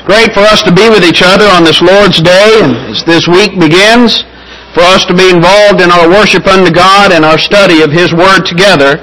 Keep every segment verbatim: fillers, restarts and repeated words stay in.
It's great for us to be with each other on this Lord's Day, and as this week begins, for us to be involved in our worship unto God and our study of His Word together.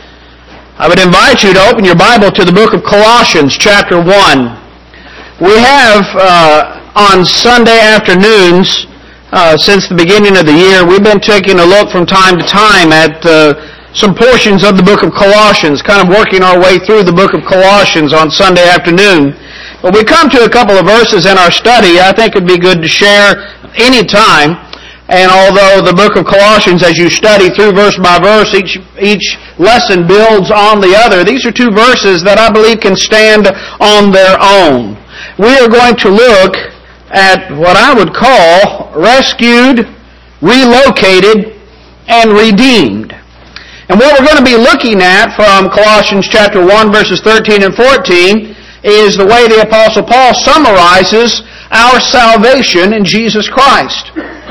I would invite you to open your Bible to the book of Colossians, chapter one. We have, uh, on Sunday afternoons, uh, since the beginning of the year, we've been taking a look from time to time at uh, some portions of the book of Colossians, kind of working our way through the book of Colossians on Sunday afternoon. When we come to a couple of verses in our study, I think it would be good to share any time. And although the book of Colossians, as you study through verse by verse, each each lesson builds on the other, these are two verses that I believe can stand on their own. We are going to look at what I would call rescued, relocated, and redeemed. And what we're going to be looking at from Colossians chapter one, verses thirteen and fourteen, is the way the Apostle Paul summarizes our salvation in Jesus Christ.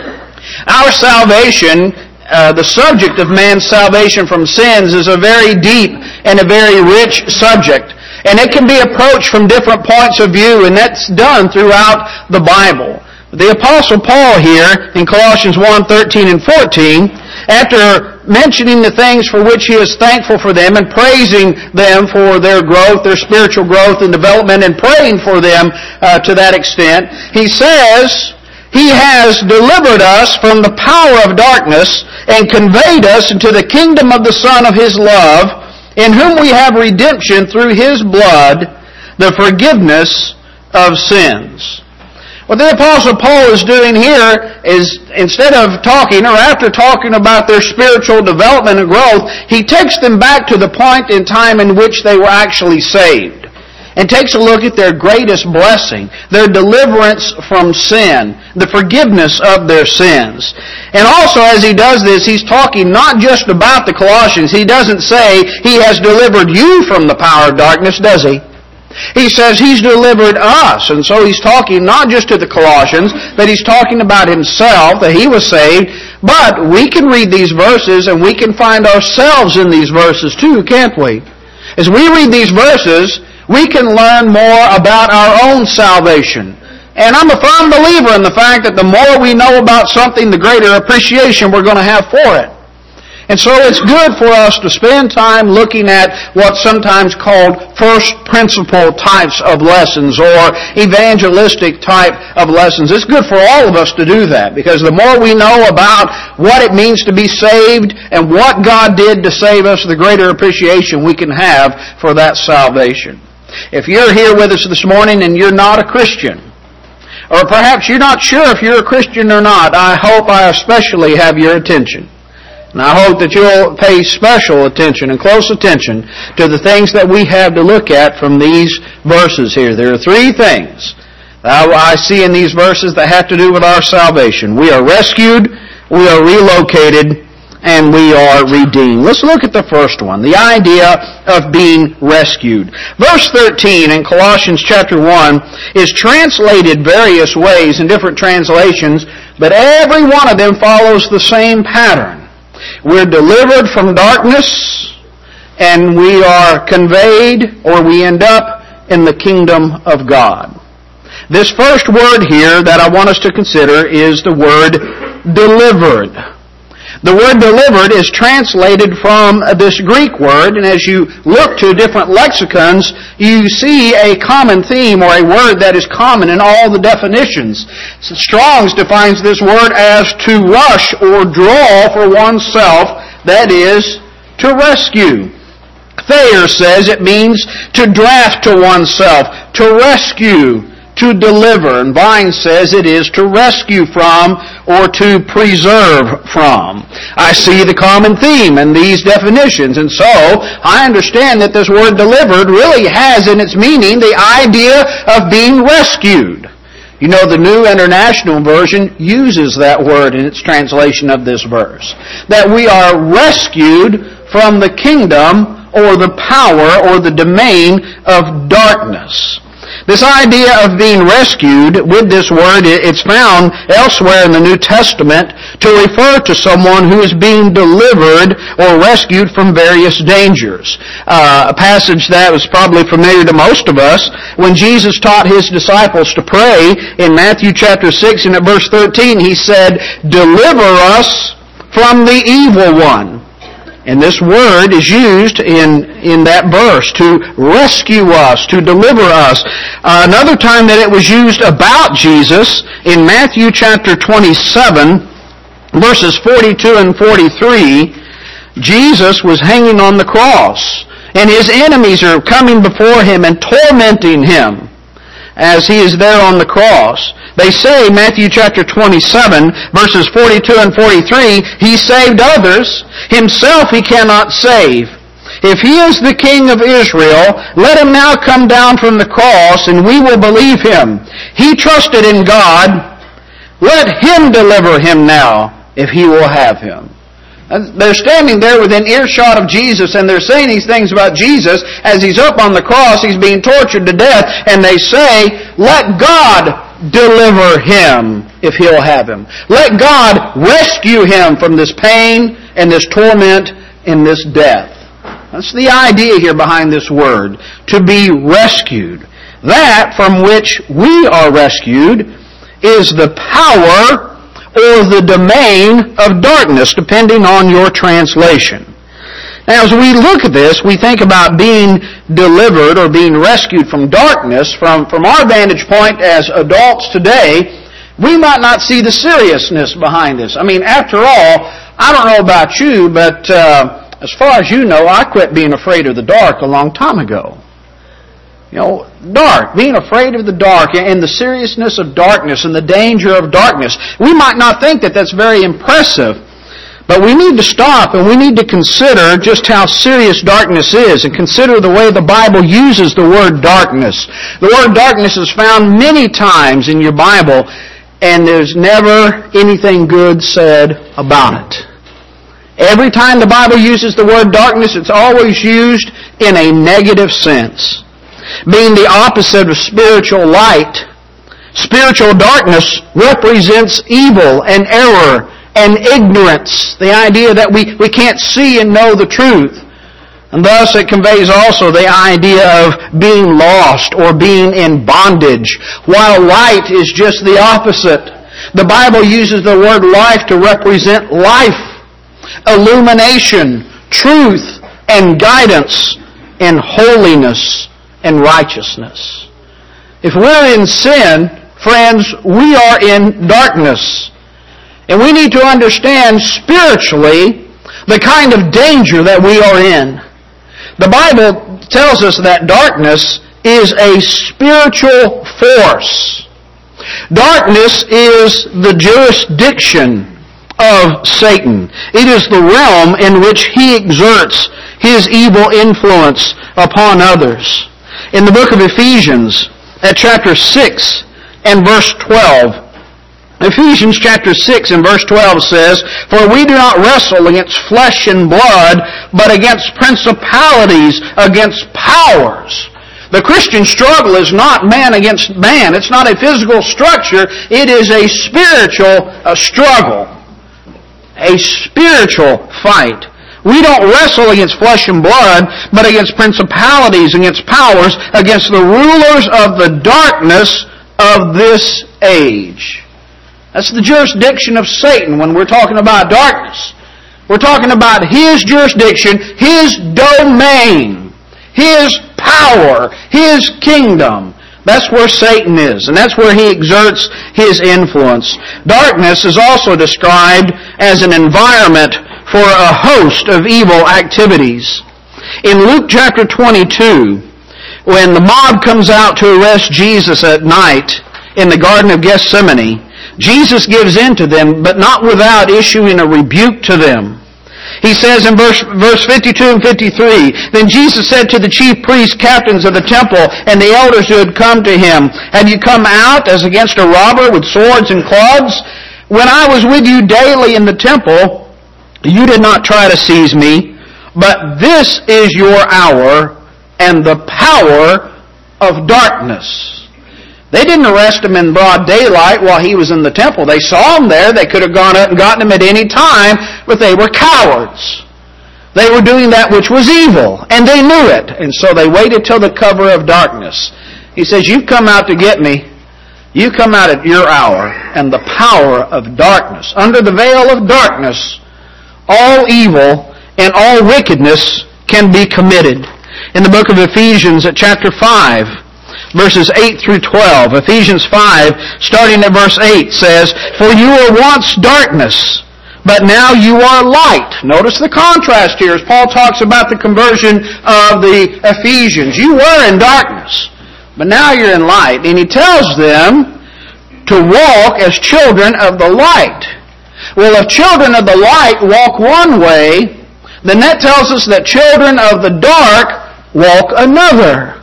Our salvation, uh, the subject of man's salvation from sins, is a very deep and a very rich subject. And it can be approached from different points of view, and that's done throughout the Bible. The Apostle Paul here in Colossians one, thirteen and fourteen, after mentioning the things for which he is thankful for them and praising them for their growth, their spiritual growth and development, and praying for them uh, to that extent, he says, He has delivered us from the power of darkness and conveyed us into the kingdom of the Son of His love, in whom we have redemption through His blood, the forgiveness of sins. What the Apostle Paul is doing here is, instead of talking, or after talking about their spiritual development and growth, he takes them back to the point in time in which they were actually saved, and takes a look at their greatest blessing, their deliverance from sin, the forgiveness of their sins. And also, as he does this, he's talking not just about the Colossians. He doesn't say He has delivered you from the power of darkness, does He? He says He's delivered us. And so He's talking not just to the Colossians, that He's talking about Himself, that He was saved, but we can read these verses and we can find ourselves in these verses too, can't we? As we read these verses, we can learn more about our own salvation. And I'm a firm believer in the fact that the more we know about something, the greater appreciation we're going to have for it. And so it's good for us to spend time looking at what's sometimes called first principle types of lessons or evangelistic type of lessons. It's good for all of us to do that, because the more we know about what it means to be saved and what God did to save us, the greater appreciation we can have for that salvation. If you're here with us this morning and you're not a Christian, or perhaps you're not sure if you're a Christian or not, I hope I especially have your attention. And I hope that you'll pay special attention and close attention to the things that we have to look at from these verses here. There are three things that I see in these verses that have to do with our salvation. We are rescued, we are relocated, and we are redeemed. Let's look at the first one, the idea of being rescued. Verse thirteen in Colossians chapter one is translated various ways in different translations, but every one of them follows the same pattern. We're delivered from darkness, and we are conveyed, or we end up in the kingdom of God. This first word here that I want us to consider is the word delivered. The word delivered is translated from this Greek word, and as you look to different lexicons, you see a common theme or a word that is common in all the definitions. Strong's defines this word as to rush or draw for oneself, that is, to rescue. Thayer says it means to draft to oneself, to rescue, to deliver. And Vine says it is to rescue from or to preserve from. I see the common theme in these definitions, and so I understand that this word delivered really has in its meaning the idea of being rescued. You know, the New International Version uses that word in its translation of this verse. That we are rescued from the kingdom or the power or the domain of darkness. This idea of being rescued with this word, it's found elsewhere in the New Testament to refer to someone who is being delivered or rescued from various dangers. Uh, a passage that was probably familiar to most of us, when Jesus taught His disciples to pray in Matthew chapter six and at verse thirteen, He said, "Deliver us from the evil one." And this word is used in, in that verse, to rescue us, to deliver us. Uh, another time that it was used about Jesus, in Matthew chapter twenty-seven, verses forty-two and forty-three, Jesus was hanging on the cross, and His enemies are coming before Him and tormenting Him as He is there on the cross. They say, Matthew chapter twenty-seven, verses forty-two and forty-three, He saved others, Himself He cannot save. If He is the King of Israel, let Him now come down from the cross, and we will believe Him. He trusted in God. Let Him deliver him now, if He will have him. They're standing there within earshot of Jesus, and they're saying these things about Jesus as He's up on the cross, He's being tortured to death, and they say, let God deliver him if He'll have him. Let God rescue him from this pain and this torment and this death. That's the idea here behind this word, to be rescued. That from which we are rescued is the power or the domain of darkness, depending on your translation. Now, as we look at this, we think about being delivered or being rescued from darkness. From, from our vantage point as adults today, we might not see the seriousness behind this. I mean, after all, I don't know about you, but uh, as far as you know, I quit being afraid of the dark a long time ago. You know, dark, being afraid of the dark and the seriousness of darkness and the danger of darkness. We might not think that that's very impressive, but we need to stop and we need to consider just how serious darkness is, and consider the way the Bible uses the word darkness. The word darkness is found many times in your Bible, and there's never anything good said about it. Every time the Bible uses the word darkness, it's always used in a negative sense. Being the opposite of spiritual light, spiritual darkness represents evil and error and ignorance. The idea that we, we can't see and know the truth. And thus it conveys also the idea of being lost or being in bondage, while light is just the opposite. The Bible uses the word life to represent life, illumination, truth, and guidance, and holiness and righteousness. If we're in sin, friends, we are in darkness. And we need to understand spiritually the kind of danger that we are in. The Bible tells us that darkness is a spiritual force. Darkness is the jurisdiction of Satan. It is the realm in which he exerts his evil influence upon others. In the book of Ephesians, at chapter six and verse twelve, Ephesians chapter six and verse twelve says, "For we do not wrestle against flesh and blood, but against principalities, against powers." The Christian struggle is not man against man. It's not a physical structure. It is a spiritual uh, struggle. A spiritual fight. We don't wrestle against flesh and blood, but against principalities, against powers, against the rulers of the darkness of this age. That's the jurisdiction of Satan when we're talking about darkness. We're talking about his jurisdiction, his domain, his power, his kingdom. That's where Satan is, and that's where he exerts his influence. Darkness is also described as an environment for a host of evil activities. In Luke chapter twenty-two, when the mob comes out to arrest Jesus at night in the Garden of Gethsemane, Jesus gives in to them, but not without issuing a rebuke to them. He says in verse, verse fifty-two and fifty-three, "Then Jesus said to the chief priests, captains of the temple, and the elders who had come to him, Have you come out as against a robber with swords and clubs? When I was with you daily in the temple, you did not try to seize me, but this is your hour and the power of darkness." They didn't arrest him in broad daylight while he was in the temple. They saw him there. They could have gone up and gotten him at any time, but they were cowards. They were doing that which was evil, and they knew it. And so they waited till the cover of darkness. He says, you've come out to get me. You come out at your hour, and the power of darkness. Under the veil of darkness, all evil and all wickedness can be committed. In the book of Ephesians at chapter five, verses eight through twelve, Ephesians five, starting at verse eight, says, for you were once darkness, but now you are light. Notice the contrast here as Paul talks about the conversion of the Ephesians. You were in darkness, but now you're in light. And he tells them to walk as children of the light. Well, if children of the light walk one way, then that tells us that children of the dark walk another.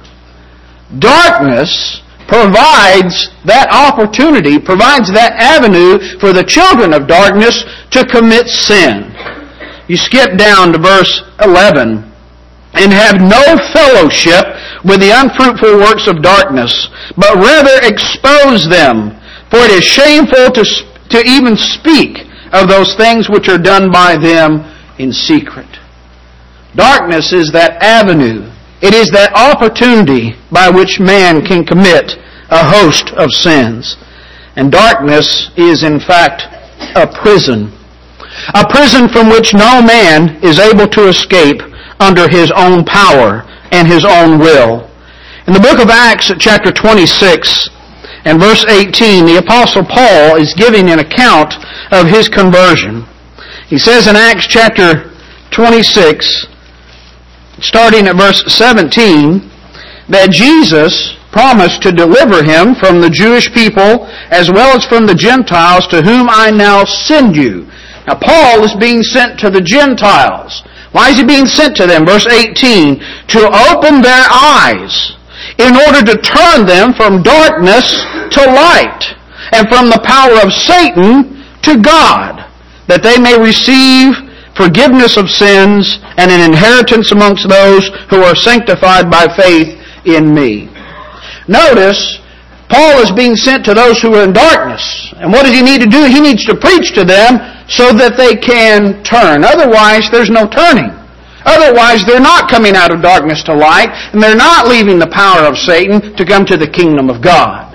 Darkness provides that opportunity, provides that avenue for the children of darkness to commit sin. You skip down to verse eleven. And have no fellowship with the unfruitful works of darkness, but rather expose them. For it is shameful to, to even speak of those things which are done by them in secret. Darkness is that avenue. It is that opportunity by which man can commit a host of sins. And darkness is in fact a prison. A prison from which no man is able to escape under his own power and his own will. In the book of Acts at chapter twenty-six and verse eighteen, the Apostle Paul is giving an account of his conversion. He says in Acts chapter twenty-six, starting at verse seventeen, that Jesus promised to deliver him from the Jewish people as well as from the Gentiles, to whom I now send you. Now Paul is being sent to the Gentiles. Why is he being sent to them? Verse eighteen, to open their eyes in order to turn them from darkness to light and from the power of Satan to God, that they may receive forgiveness of sins and an inheritance amongst those who are sanctified by faith in me. Notice, Paul is being sent to those who are in darkness. And what does he need to do? He needs to preach to them so that they can turn. Otherwise, there's no turning. Otherwise, they're not coming out of darkness to light, and they're not leaving the power of Satan to come to the kingdom of God.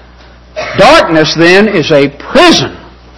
Darkness, then, is a prison.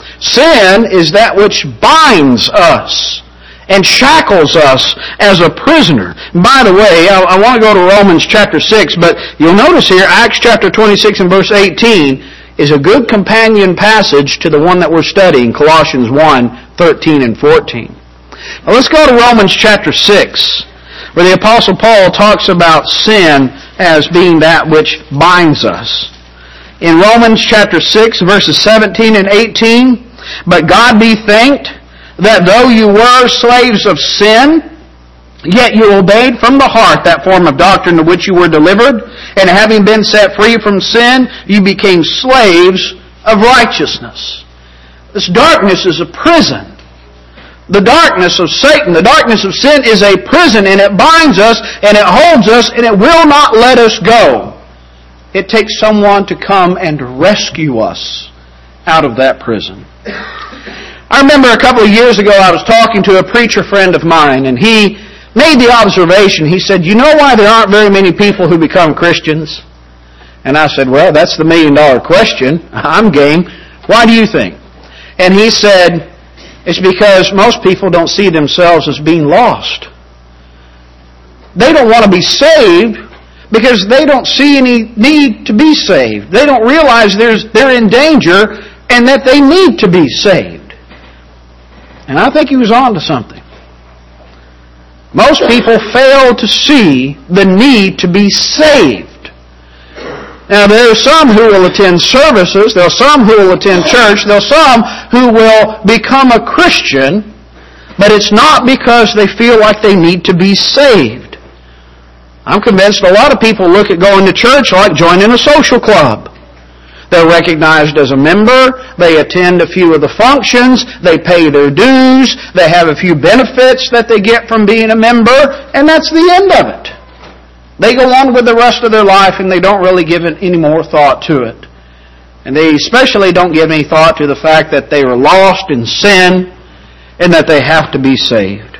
Sin is that which binds us and shackles us as a prisoner. By the way, I, I want to go to Romans chapter six, but you'll notice here, Acts chapter twenty-six and verse eighteen is a good companion passage to the one that we're studying, Colossians one, thirteen and fourteen. Now let's go to Romans chapter six, where the Apostle Paul talks about sin as being that which binds us. In Romans chapter six, verses seventeen and eighteen, but God be thanked that though you were slaves of sin, yet you obeyed from the heart that form of doctrine to which you were delivered, and having been set free from sin, you became slaves of righteousness. This darkness is a prison. The darkness of Satan, the darkness of sin is a prison, and it binds us, and it holds us, and it will not let us go. It takes someone to come and rescue us out of that prison. I remember a couple of years ago I was talking to a preacher friend of mine, and he made the observation. He said, you know why there aren't very many people who become Christians? And I said, well, that's the million dollar question. I'm game. Why do you think? And he said, it's because most people don't see themselves as being lost. They don't want to be saved because they don't see any need to be saved. They don't realize there's, they're in danger and that they need to be saved. And I think he was on to something. Most people fail to see the need to be saved. Now, there are some who will attend services, there are some who will attend church, there are some who will become a Christian, but it's not because they feel like they need to be saved. I'm convinced a lot of people look at going to church like joining a social club. They're recognized as a member, they attend a few of the functions, they pay their dues, they have a few benefits that they get from being a member, and that's the end of it. They go on with the rest of their life and they don't really give it any more thought to it. And they especially don't give any thought to the fact that they are lost in sin and that they have to be saved.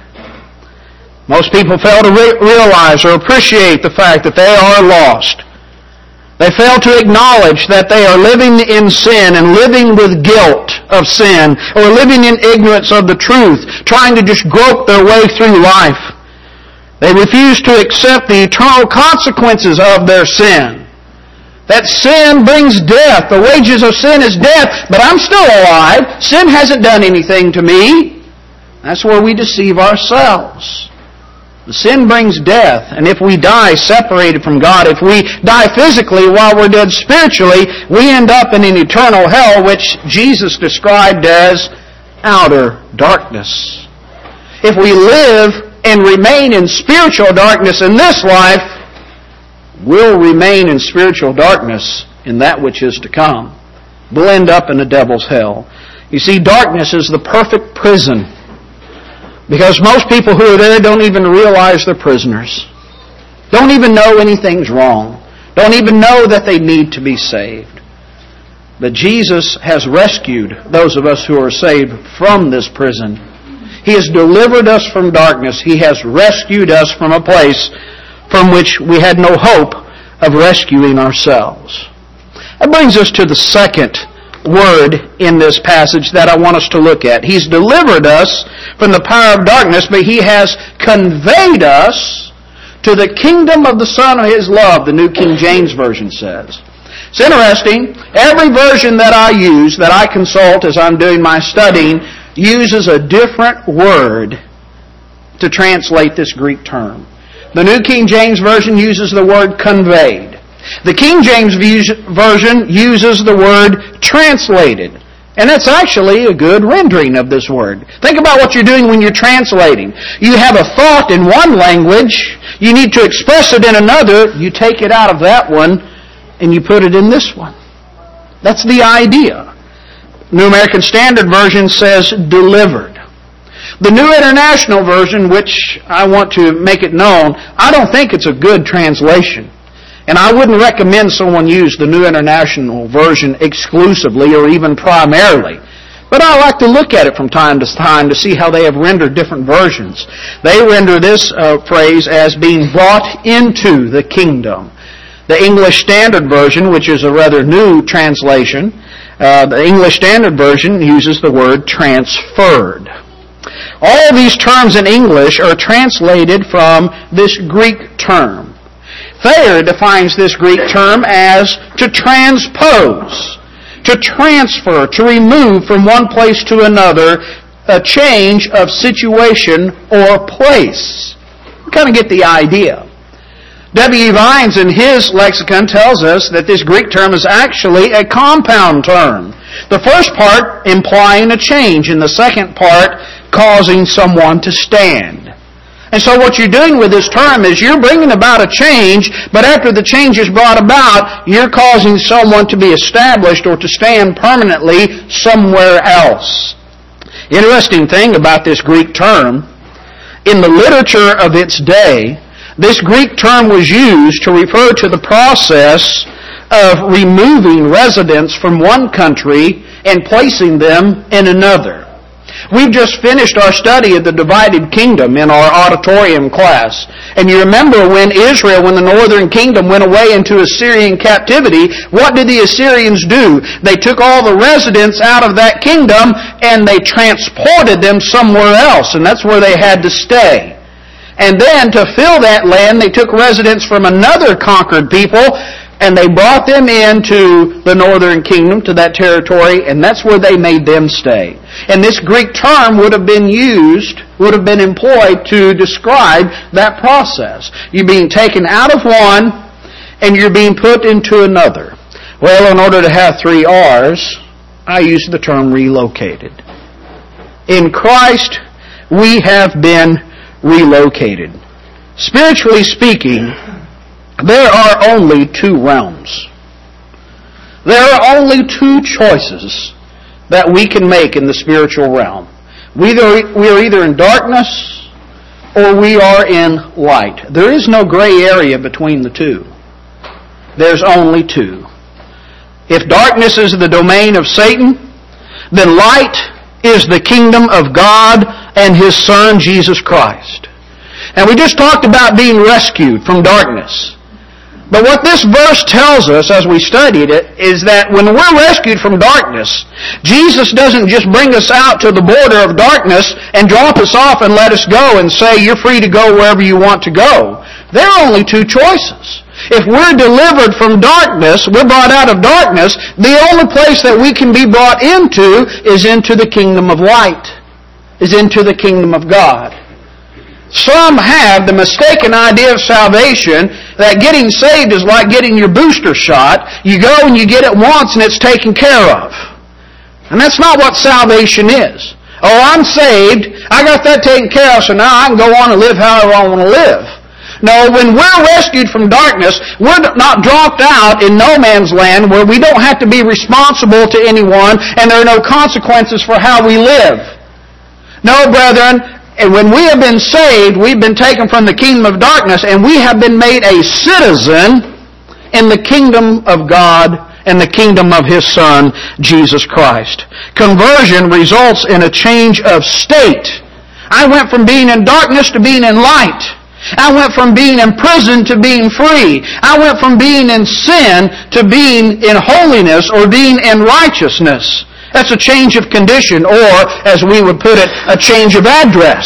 Most people fail to re- realize or appreciate the fact that they are lost. They fail to acknowledge that they are living in sin and living with guilt of sin, or living in ignorance of the truth, trying to just grope their way through life. They refuse to accept the eternal consequences of their sin. That sin brings death. The wages of sin is death, but I'm still alive. Sin hasn't done anything to me. That's where we deceive ourselves. Sin brings death, and if we die separated from God, if we die physically while we're dead spiritually, we end up in an eternal hell, which Jesus described as outer darkness. If we live and remain in spiritual darkness in this life, we'll remain in spiritual darkness in that which is to come. We'll end up in the devil's hell. You see, darkness is the perfect prison. Because most people who are there don't even realize they're prisoners. Don't even know anything's wrong. Don't even know that they need to be saved. But Jesus has rescued those of us who are saved from this prison. He has delivered us from darkness. He has rescued us from a place from which we had no hope of rescuing ourselves. That brings us to the second word in this passage that I want us to look at. He's delivered us from the power of darkness, but He has conveyed us to the kingdom of the Son of His love, the New King James Version says. It's interesting. Every version that I use, that I consult as I'm doing my studying, uses a different word to translate this Greek term. The New King James Version uses the word conveyed. The King James Version uses the word translated. And that's actually a good rendering of this word. Think about what you're doing when you're translating. You have a thought in one language, you need to express it in another, you take it out of that one and you put it in this one. That's the idea. New American Standard Version says delivered. The New International Version, which I want to make it known, I don't think it's a good translation. And I wouldn't recommend someone use the New International Version exclusively or even primarily. But I like to look at it from time to time to see how they have rendered different versions. They render this uh, phrase as being brought into the kingdom. The English Standard Version, which is a rather new translation, uh, the English Standard Version uses the word transferred. All these terms in English are translated from this Greek term. Thayer defines this Greek term as to transpose, to transfer, to remove from one place to another, a change of situation or place. We kind of get the idea. W E Vines in his lexicon tells us that this Greek term is actually a compound term. The first part implying a change, and the second part causing someone to stand. And so what you're doing with this term is you're bringing about a change, but after the change is brought about, you're causing someone to be established or to stand permanently somewhere else. Interesting thing about this Greek term, in the literature of its day, this Greek term was used to refer to the process of removing residents from one country and placing them in another. We've just finished our study of the divided kingdom in our auditorium class. And you remember when Israel, when the northern kingdom went away into Assyrian captivity, what did the Assyrians do? They took all the residents out of that kingdom and they transported them somewhere else. And that's where they had to stay. And then to fill that land, they took residents from another conquered people and they brought them into the northern kingdom, to that territory, and that's where they made them stay. And this Greek term would have been used, would have been employed to describe that process. You're being taken out of one, and you're being put into another. Well, in order to have three R's, I use the term relocated. In Christ, we have been relocated. Spiritually speaking, there are only two realms. There are only two choices that we can make in the spiritual realm. We either, we are either in darkness or we are in light. There is no gray area between the two. There's only two. If darkness is the domain of Satan, then light is the kingdom of God and His Son, Jesus Christ. And we just talked about being rescued from darkness. But what this verse tells us as we studied it is that when we're rescued from darkness, Jesus doesn't just bring us out to the border of darkness and drop us off and let us go and say, you're free to go wherever you want to go. There are only two choices. If we're delivered from darkness, we're brought out of darkness, the only place that we can be brought into is into the kingdom of light, is into the kingdom of God. Some have the mistaken idea of salvation that getting saved is like getting your booster shot. You go and you get it once and it's taken care of. And that's not what salvation is. Oh, I'm saved. I got that taken care of, so now I can go on and live however I want to live. No, when we're rescued from darkness, we're not dropped out in no man's land where we don't have to be responsible to anyone and there are no consequences for how we live. No, brethren, and when we have been saved, we've been taken from the kingdom of darkness and we have been made a citizen in the kingdom of God and the kingdom of His Son, Jesus Christ. Conversion results in a change of state. I went from being in darkness to being in light. I went from being in prison to being free. I went from being in sin to being in holiness or being in righteousness. That's a change of condition, or, as we would put it, a change of address.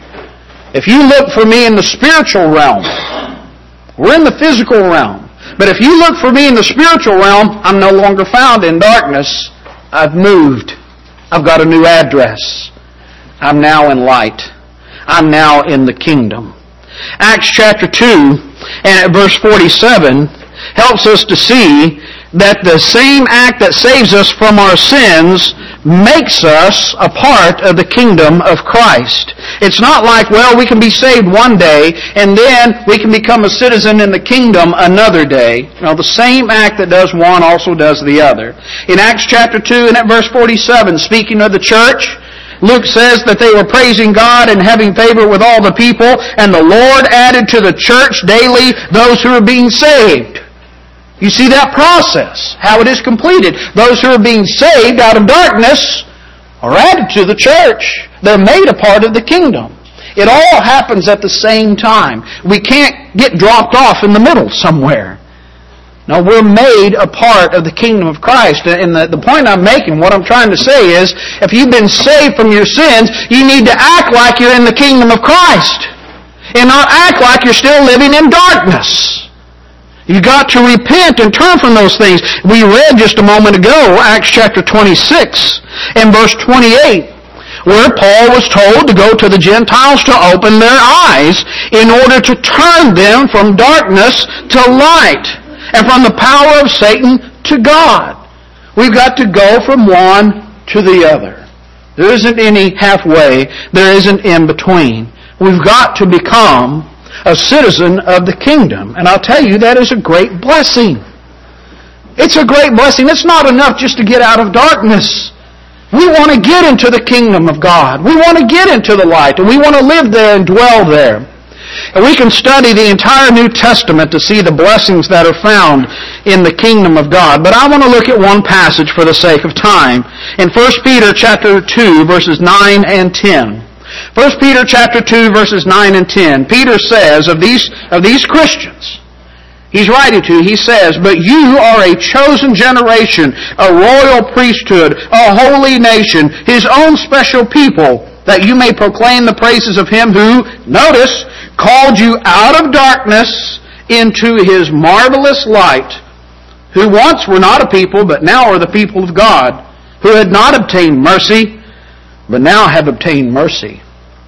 If you look for me in the spiritual realm, we're in the physical realm. But if you look for me in the spiritual realm, I'm no longer found in darkness. I've moved. I've got a new address. I'm now in light. I'm now in the kingdom. Acts chapter two and at verse forty-seven helps us to see that the same act that saves us from our sins makes us a part of the kingdom of Christ. It's not like, well, we can be saved one day and then we can become a citizen in the kingdom another day. No, the same act that does one also does the other. In Acts chapter two and at verse forty-seven, speaking of the church, Luke says that they were praising God and having favor with all the people, and the Lord added to the church daily those who are being saved. You see that process, how it is completed. Those who are being saved out of darkness are added to the church. They're made a part of the kingdom. It all happens at the same time. We can't get dropped off in the middle somewhere. No, we're made a part of the kingdom of Christ. And the, the point I'm making, what I'm trying to say is, if you've been saved from your sins, you need to act like you're in the kingdom of Christ. And not act like you're still living in darkness. You've got to repent and turn from those things. We read just a moment ago, Acts chapter twenty-six and verse twenty-eight, where Paul was told to go to the Gentiles to open their eyes in order to turn them from darkness to light and from the power of Satan to God. We've got to go from one to the other. There isn't any halfway. There isn't in between. We've got to become a citizen of the kingdom. And I'll tell you, that is a great blessing. It's a great blessing. It's not enough just to get out of darkness. We want to get into the kingdom of God. We want to get into the light, and we want to live there and dwell there. And we can study the entire New Testament to see the blessings that are found in the kingdom of God. But I want to look at one passage for the sake of time. In First Peter chapter two, verses nine and ten. First Peter chapter two, verses nine and ten. Peter says of these, of these Christians, he's writing to, he says, "But you are a chosen generation, a royal priesthood, a holy nation, His own special people, that you may proclaim the praises of Him who," notice, "called you out of darkness into His marvelous light, who once were not a people, but now are the people of God, who had not obtained mercy, but now have obtained mercy."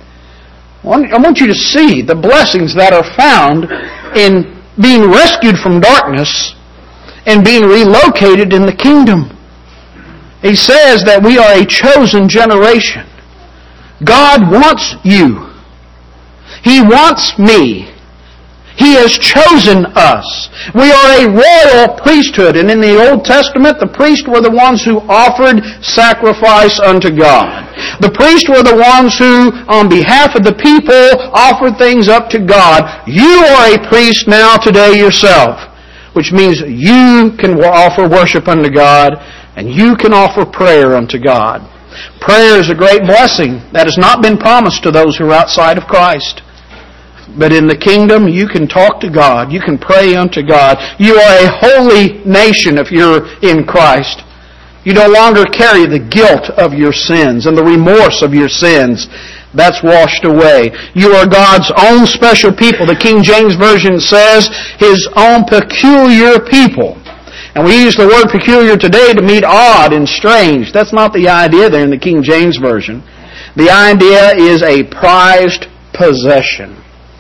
I want you to see the blessings that are found in being rescued from darkness and being relocated in the kingdom. He says that we are a chosen generation. God wants you. He wants me. He has chosen us. We are a royal priesthood. And in the Old Testament, the priests were the ones who offered sacrifice unto God. The priests were the ones who, on behalf of the people, offered things up to God. You are a priest now today yourself, which means you can offer worship unto God, and you can offer prayer unto God. Prayer is a great blessing that has not been promised to those who are outside of Christ. But in the kingdom, you can talk to God. You can pray unto God. You are a holy nation if you're in Christ. You no longer carry the guilt of your sins and the remorse of your sins. That's washed away. You are God's own special people. The King James Version says, His own peculiar people. And we use the word peculiar today to mean odd and strange. That's not the idea there in the King James Version. The idea is a prized possession.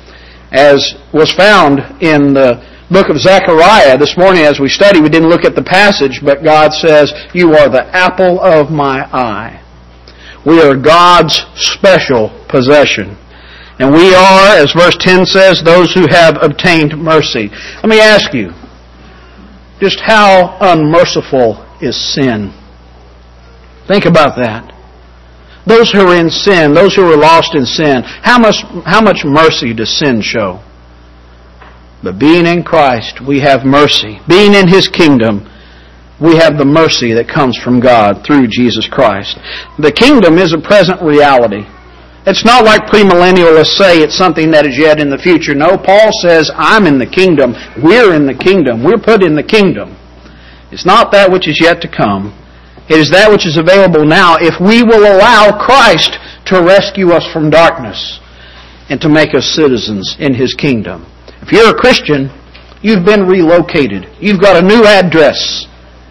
As was found in the book of Zechariah this morning as we study, we didn't look at the passage, but God says, you are the apple of my eye. We are God's special possession. And we are, as verse ten says, those who have obtained mercy. Let me ask you, just how unmerciful is sin? Think about that. Those who are in sin, those who are lost in sin, how much, how much mercy does sin show? But being in Christ, we have mercy. Being in His kingdom, we have the mercy that comes from God through Jesus Christ. The kingdom is a present reality. It's not like premillennialists say it's something that is yet in the future. No, Paul says, I'm in the kingdom. We're in the kingdom. We're put in the kingdom. It's not that which is yet to come. It is that which is available now if we will allow Christ to rescue us from darkness and to make us citizens in His kingdom. If you're a Christian, you've been relocated. You've got a new address.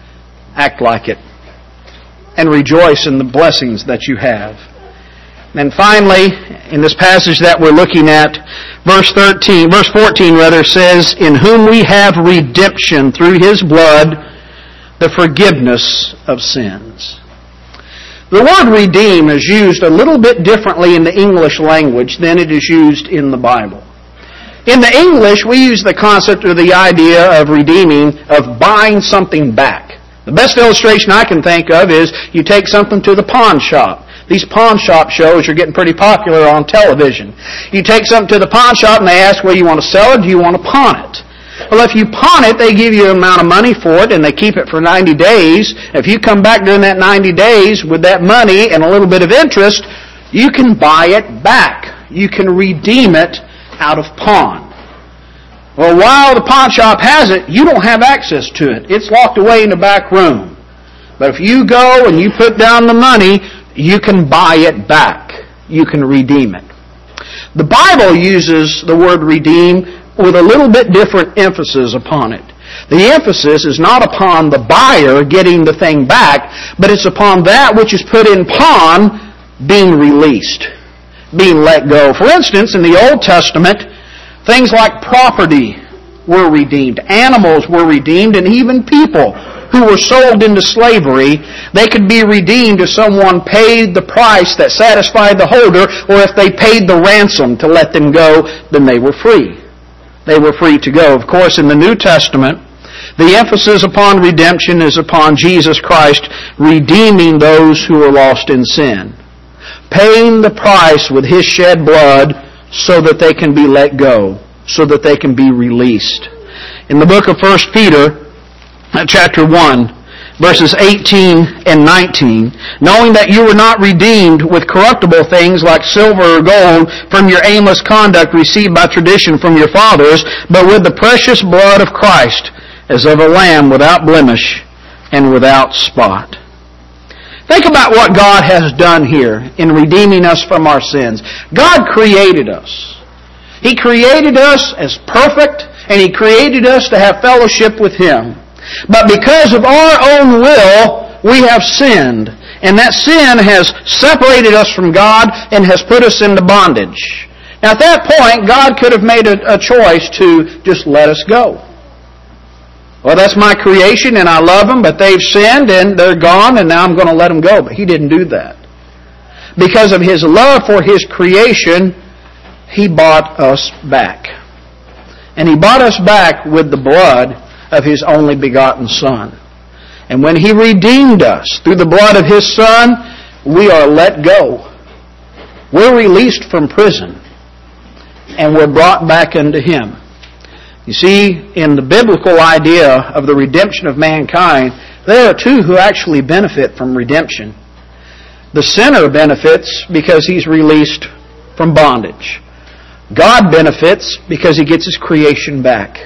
Act like it. And rejoice in the blessings that you have. And finally, in this passage that we're looking at, verse thirteen, verse fourteen rather says, in whom we have redemption through His blood, the forgiveness of sins. The word redeem is used a little bit differently in the English language than it is used in the Bible. In the English, we use the concept or the idea of redeeming, of buying something back. The best illustration I can think of is you take something to the pawn shop. These pawn shop shows are getting pretty popular on television. You take something to the pawn shop and they ask, well, you want to sell it or do you want to pawn it? Well, if you pawn it, they give you an amount of money for it and they keep it for ninety days. If you come back during that ninety days with that money and a little bit of interest, you can buy it back. You can redeem it out of pawn. Well, while the pawn shop has it, you don't have access to it. It's locked away in the back room. But if you go and you put down the money, you can buy it back. You can redeem it. The Bible uses the word redeem with a little bit different emphasis upon it. The emphasis is not upon the buyer getting the thing back, but it's upon that which is put in pawn being released, being let go. For instance, in the Old Testament, things like property were redeemed, animals were redeemed, and even people who were sold into slavery, they could be redeemed if someone paid the price that satisfied the holder, or if they paid the ransom to let them go, then they were free. They were free to go. Of course, in the New Testament, the emphasis upon redemption is upon Jesus Christ redeeming those who are lost in sin, paying the price with His shed blood so that they can be let go, so that they can be released. In the book of First Peter, chapter one, verses eighteen and nineteen, knowing that you were not redeemed with corruptible things like silver or gold from your aimless conduct received by tradition from your fathers, but with the precious blood of Christ, as of a lamb without blemish and without spot. Think about what God has done here in redeeming us from our sins. God created us. He created us as perfect, and He created us to have fellowship with Him. But because of our own will, we have sinned. And that sin has separated us from God and has put us into bondage. Now at that point, God could have made a, a choice to just let us go. Well, that's my creation and I love them, but they've sinned and they're gone and now I'm going to let them go. But He didn't do that. Because of His love for His creation, He bought us back. And He bought us back with the blood of His only begotten Son. And when He redeemed us through the blood of His Son, we are let go. We're released from prison, and we're brought back unto Him. You see, in the biblical idea of the redemption of mankind, there are two who actually benefit from redemption. The sinner benefits because he's released from bondage. God benefits because He gets His creation back.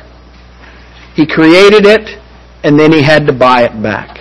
He created it, and then He had to buy it back.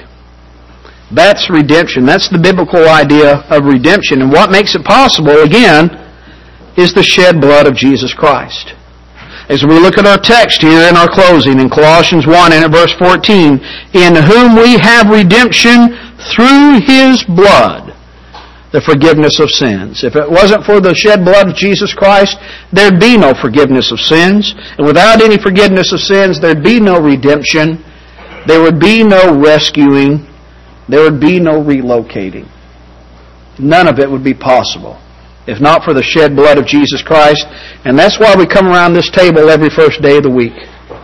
That's redemption. That's the biblical idea of redemption. And what makes it possible, again, is the shed blood of Jesus Christ. As we look at our text here in our closing in Colossians one and at verse fourteen, in whom we have redemption through His blood, the forgiveness of sins. If it wasn't for the shed blood of Jesus Christ, there'd be no forgiveness of sins. And without any forgiveness of sins, there'd be no redemption. There would be no rescuing. There would be no relocating. None of it would be possible if not for the shed blood of Jesus Christ. And that's why we come around this table every first day of the week,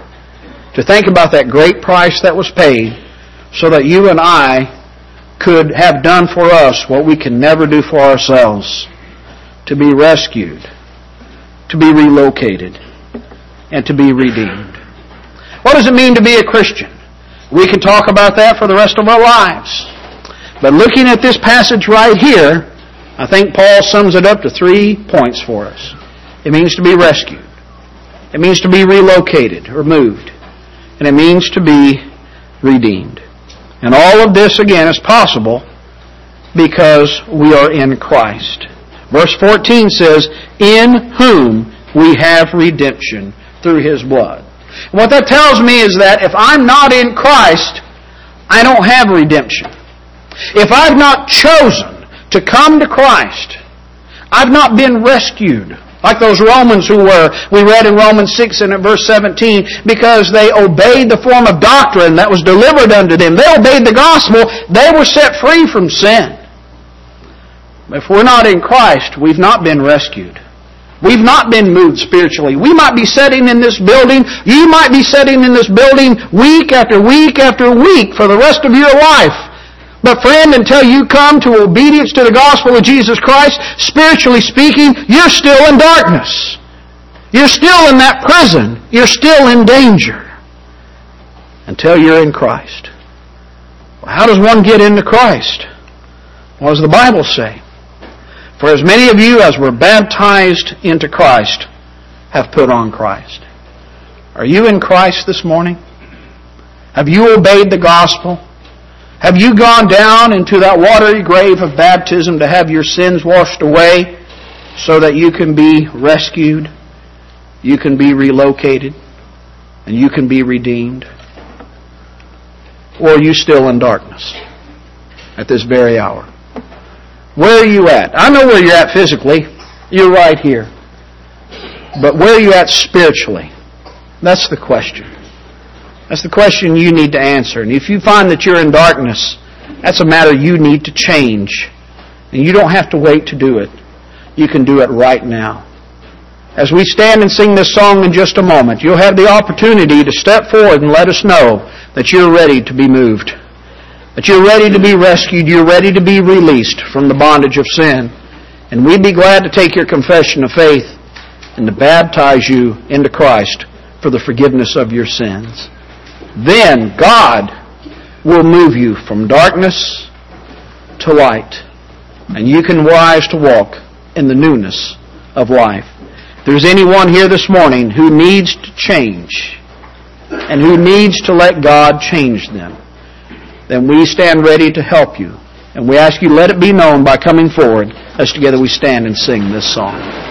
to think about that great price that was paid so that you and I could have done for us what we can never do for ourselves, to be rescued, to be relocated, and to be redeemed. What does it mean to be a Christian? We can talk about that for the rest of our lives. But looking at this passage right here, I think Paul sums it up to three points for us. It means to be rescued. It means to be relocated or moved. And it means to be redeemed. And all of this, again, is possible because we are in Christ. Verse fourteen says, in whom we have redemption through His blood. And what that tells me is that if I'm not in Christ, I don't have redemption. If I've not chosen to come to Christ, I've not been rescued. Like those Romans who were, we read in Romans six and at verse seventeen, because they obeyed the form of doctrine that was delivered unto them. They obeyed the gospel. They were set free from sin. If we're not in Christ, we've not been rescued. We've not been moved spiritually. We might be sitting in this building. You might be sitting in this building week after week after week for the rest of your life. But friend, until you come to obedience to the gospel of Jesus Christ, spiritually speaking, you're still in darkness. You're still in that prison. You're still in danger. Until you're in Christ. Well, how does one get into Christ? What does the Bible say? For as many of you as were baptized into Christ have put on Christ. Are you in Christ this morning? Have you obeyed the gospel? Have you gone down into that watery grave of baptism to have your sins washed away so that you can be rescued, you can be relocated, and you can be redeemed? Or are you still in darkness at this very hour? Where are you at? I know where you're at physically. You're right here. But where are you at spiritually? That's the question. That's the question you need to answer. And if you find that you're in darkness, that's a matter you need to change. And you don't have to wait to do it. You can do it right now. As we stand and sing this song in just a moment, you'll have the opportunity to step forward and let us know that you're ready to be moved. That you're ready to be rescued. You're ready to be released from the bondage of sin. And we'd be glad to take your confession of faith and to baptize you into Christ for the forgiveness of your sins. Then God will move you from darkness to light. And you can rise to walk in the newness of life. If there's anyone here this morning who needs to change and who needs to let God change them, then we stand ready to help you. And we ask you, let it be known by coming forward as together we stand and sing this song.